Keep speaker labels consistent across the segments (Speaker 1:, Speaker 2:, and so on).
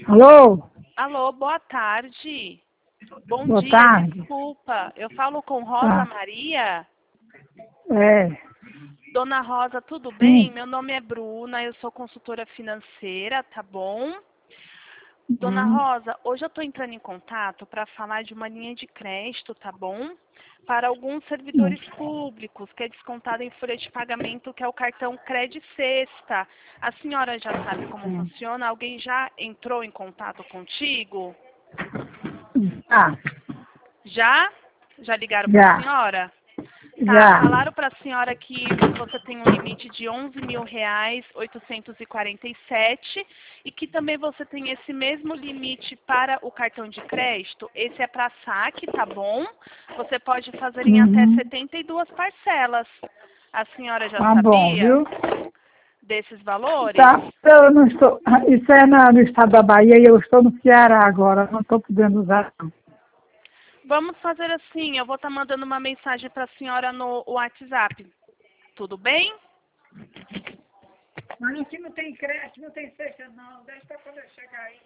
Speaker 1: Alô?
Speaker 2: Alô, boa tarde. Bom
Speaker 1: Boa
Speaker 2: dia,
Speaker 1: tarde.
Speaker 2: desculpa. Eu falo com Rosa
Speaker 1: Tá.
Speaker 2: Maria.
Speaker 1: É,
Speaker 2: Dona Rosa, tudo bem?
Speaker 1: sim.
Speaker 2: Meu nome é Bruna, eu sou consultora financeira, tá bom? Dona
Speaker 1: Uhum.
Speaker 2: Rosa, hoje eu estou entrando em contato para falar de uma linha de crédito, tá bom? Para alguns servidores públicos, que é descontado em folha de pagamento, que é o cartão Cred Sexta. A senhora já sabe como funciona? Alguém já entrou em contato contigo?
Speaker 1: Ah,
Speaker 2: Já? Já ligaram para a
Speaker 1: já,
Speaker 2: senhora? Tá,
Speaker 1: já.
Speaker 2: falaram para a senhora que você tem um limite de R$ 11.847 e que também você tem esse mesmo limite para o cartão de crédito. Esse é para saque, tá bom? Você pode fazer em até
Speaker 1: Uhum.
Speaker 2: 72 parcelas. A senhora já
Speaker 1: Tá bom,
Speaker 2: sabia
Speaker 1: viu?
Speaker 2: desses valores?
Speaker 1: Tá, eu não estou. Isso é no estado da Bahia e eu estou no Ceará agora. Não estou podendo usar. Não.
Speaker 2: Vamos fazer assim, eu vou estar mandando uma mensagem para a senhora no WhatsApp. Tudo bem?
Speaker 1: Mas aqui não tem crédito, não tem cesta, não. Deixa pra quando eu chegar aí.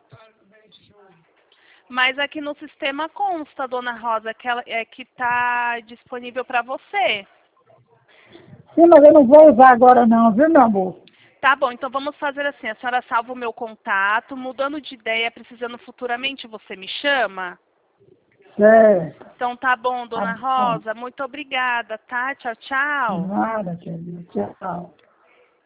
Speaker 2: Mas aqui no sistema consta, dona Rosa, que ela é que está disponível para você.
Speaker 1: Sim, mas eu não vou usar agora não, viu, meu amor?
Speaker 2: Tá bom, então vamos fazer assim. A senhora salva o meu contato. Mudando de ideia, precisando futuramente, você me chama?
Speaker 1: Certo.
Speaker 2: Então tá bom,
Speaker 1: Tá
Speaker 2: dona
Speaker 1: bom.
Speaker 2: Rosa. Muito obrigada, tá? Tchau, tchau.
Speaker 1: Nada, querida. Tchau.